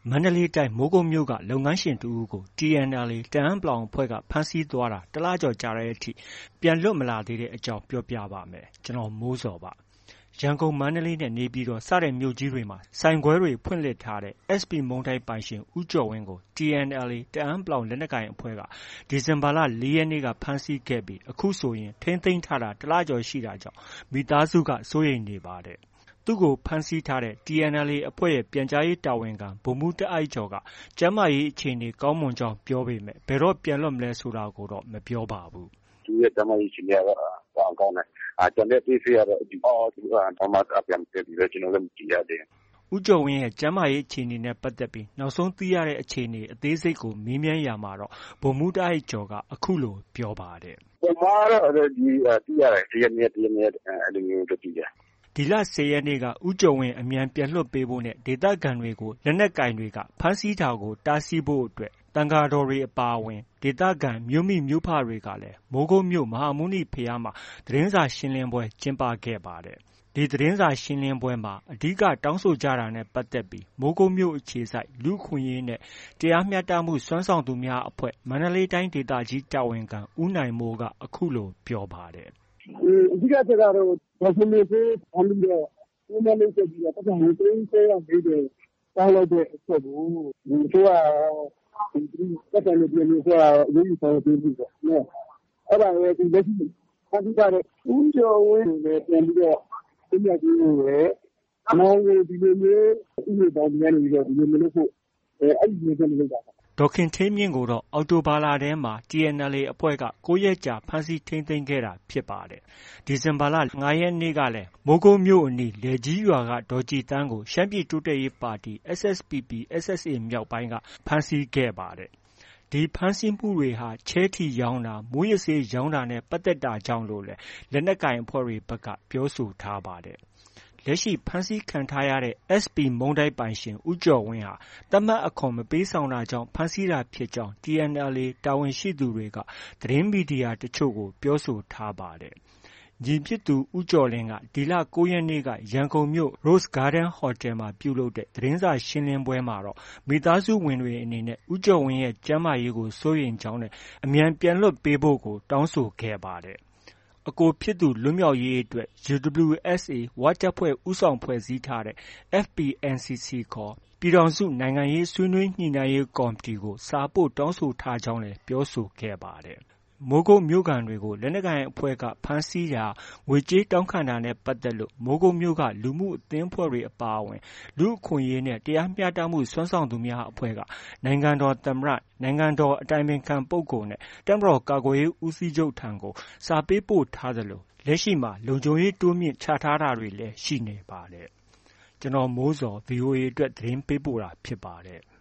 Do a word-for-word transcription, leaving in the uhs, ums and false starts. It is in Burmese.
မန္တလေးတိုင်းမိုးကုတ်မြို့ကလုပ်ငန်းရှင်တစ်ဦးကို T N L A တအန်း အဖွဲ့ကဖမ်းဆီးသွားတာတစ်လကျော်ကြာတဲ့အထိပြန်လွတ်မလာသေးတဲ့အကြောင်းပြောပြပါမယ်။ ကျွန်တော်မိုးဇော်ပါ။ ရန်ကုန်၊ မန္တလေးနဲ့ နေပြည်တော်စတဲ့မြို့ကြီးတွေမှာဆိုင်ခွဲတွေဖွင့်လှစ်ထားတဲ့ S P မုန့်တိုက်ပိုင်ရှင်ဦးကျော်ဝင်းကို T N L A တအန်း လက်နက်ကိုင်အဖွဲ့က ဒီဇင်ဘာလ ၄ ရက်နေ့က ဖမ်းဆီးခဲ့ပြီး အခုဆိုရင် ထိန်းသိမ်းထားတာ တစ်လကျော်ရှိတာကြောင့် မိသားစုက စိုးရိမ်နေပါတယ်။ သူ့ကို ဖမ်းဆီးထားတဲ့ T N L A အဖွဲ့ရဲ့ ပြန်ကြားရေးတာဝန်ခံ ဗိုလ်မှူးတာ့အိုက်ကျော်က ကျန်းမာရေးအခြေအနေကောင်းမွန်ကြောင်းပြောပေမဲ့ ဘယ်တော့ပြန်လွတ်မလဲဆိုတာကိုတော့ မပြောပါဘူး။ “သူ့ရဲ့ကျန်းမာရေးအခြေအနေကတော့ ကောင်းကောင်းပဲ။ ကျန်တဲ့အသေးစိတ်ကတော့ သူက ဘာမှပြန်မပြောသေးဘူး။ ကျနော်လည်း မသိရသေးဘူး။” ဦးကျော်ဝင်းရဲ့ ကျန်းမာရေးအခြေအနေနဲ့ပတ်သက်ပြီး နောက်ဆုံးသိရတဲ့အခြေအနေအသေးစိတ်ကို မေးမြန်းရာမှာတော့ ဗိုလ်မှူးတာ့အိုက်ကျော်က အခုလို ပြောပါတယ်။ “ဟိုမှာကတော့ သိရတယ်။ တစ်ရက်၊ နှစ်ရက်၊ တစ်ရက်၊ နှစ်ရက် အဲလိုမျိုးတော့ သိတယ်။ ” ဒီလ ၁၀ ရက်နေ့က ဦးကျော်ဝင်းအမြန်ပြန်လွှတ်ပေးဖို့နဲ့ ဒေသခံတွေကို လက်နက်ကိုင်တွေက ဖမ်းဆီးတာကို တားဆီးဖို့အတွက် သံဃာတော်တွေအပါအဝင် ဒေသခံမြို့မိမြို့ဖတွေကလည်း မိုးကုတ်မြို့ မဟာမုနိဘုရားမှာ သတင်းစာရှင်းလင်းပွဲကျင်းပခဲ့ပါတယ်။ ဒီသတင်းစာရှင်းလင်းပွဲမှာ အဓိက တောင်းဆိုကြတာနဲ့ပတ်သက်ပြီး မိုးကုတ်မြို့အခြေစိုက် လူ့အခွင့်အရေးနဲ့ တရားမျှတမှုစွမ်းဆောင်သူများအဖွဲ့ မန္တလေးတိုင်းဒေသကြီးတာဝန်ခံ ဦးနိုင်မိုးက အခုလို ပြောပါတယ်။ “အဓိကအချက်ကတော့ ဒေါ်ခင်မေစိုးဖမ်းပြီးတော့ ညှဉ်းပန်းနှိပ်စက်ပြီးတော့ ပိုက်ဆံငွေ သိန်း ၉၄၀ တောင်းလိုက်တဲ့အချက်ကို အစိုးရရော၊ သက်ဆိုင်တဲ့ တရားလိုအဖွဲ့ကရော အရေးယူဆောင်ရွက်ပေးဖို့ပေါ့။ အဲဒါရယ် လက်ရှိဖမ်းဆီးထားတဲ့ ဦးကျော်ဝင်းကိုလည်း ပြန်ပြီးတော့ လွတ်မြောက်ပေးဖို့ရယ်။ နောင်ကို ဒီလိုမျိုး ဥပဒေဘောင်အတွင်းကနေ ဒီလိုမလုပ်ဖို့ အဲဒီရည်ရွယ်ချက်နဲ့ လုပ်တာပါ။ ” ဒေါ်ခင်ဌေးမြင့်ကိုတော့ အောက်တိုဘာလထဲမှာ T N L A အဖွဲ့က ၉ ရက်ကြာ ဖမ်းဆီးထိန်းသိမ်းခဲ့တာဖြစ်ပါတယ်။ ဒီဇင်ဘာလ ၅ ရက်နေ့ကလည်း မိုးကုတ်မြို့အနီး လယ်ကြီးရွာက ဒေါ်ကြည်သန်းကို ရှမ်းပြည်တိုးတက်ရေးပါတီ S S P P/S S A မြောက်ပိုင်းက ဖမ်းဆီးခဲ့ပါတယ်။ ဒီဖမ်းဆီးမှုတွေဟာ ချဲထီရောင်းတာ၊ မူးယစ်ဆေးရောင်းတာနဲ့ ပတ်သက်တာကြောင့်လို့လည်း လက်နက်ကိုင်အဖွဲ့တွေဘက်က ပြောဆိုထားပါတယ်။ လက်ရှိ ဖမ်းဆီးခံထားရတဲ့ S P မုန့်တိုက်ပိုင်ရှင် ဦးကျော်ဝင်းဟာ သတ်မှတ်အခွန်မပေးဆောင်တာကြောင့် ဖမ်းဆီးတာဖြစ်ကြောင်း T N L A တာဝန်ရှိသူတွေက သတင်းမီဒီယာတချို့ကို ပြောဆိုထားပါတယ်။ ညီဖြစ်သူ ဦးကျော်လင်းက ဒီလ ၉ ရက်နေ့က ရန်ကုန်မြို့ Rose Garden ဟိုတယ်မှာ ပြုလုပ်တဲ့ သတင်းစာရှင်းလင်းပွဲမှာတော့ မိသားစုဝင်တွေအနေနဲ့ ဦးကျော်ဝင်းရဲ့ ကျန်းမာရေးကို စိုးရိမ်ကြောင်းနဲ့ အမြန်ပြန်လွှတ်ပေးဖို့ကို တောင်းဆိုခဲ့ပါတယ်။ အကိုဖြစ်သူလွတ်မြောက်ရေးအတွက် U W S A ဝတပ်ဖွဲ့ ဦးဆောင်ဖွဲ့စည်းထားတဲ့ F P N C C ခေါ် ပြည်ထောင်စု နိုင်ငံရေးဆွေးနွေးညှိနှိုင်းရေးကော်မတီကို စာပို့တောင်းဆိုထားကြောင်းလည်း ပြောဆိုခဲ့ပါတယ်။ မိုးကုတ်မြို့ခံတွေကို လက်နက်ကိုင်အဖွဲ့က ဖမ်းဆီးတာ၊ ငွေကြေးတောင်းခံတာနဲ့ပတ်သက်လို့ မိုးကုတ်မြို့က လူမှုအသင်းအဖွဲ့တွေအပါအဝင် လူ့အခွင့်အရေးနဲ့ တရားမျှတမှုစွမ်းဆောင်သူများအဖွဲ့က နိုင်ငံတော်သမ္မတ၊ နိုင်ငံတော်အတိုင်ပင်ခံပုဂ္ဂိုလ်နဲ့ တပ်မတော်ကာကွယ်ရေးဦးစီးချုပ်ထံကို စာပေးပို့ထားသလို လက်ရှိမှာ လုံခြုံရေးတိုးမြှင့်ချထားတာတွေလည်း ရှိနေပါတယ်။ ကျွန်တော်မိုးဇော် ဗွီအိုအေအတွက် သတင်းပေးပို့တာဖြစ်ပါတယ်။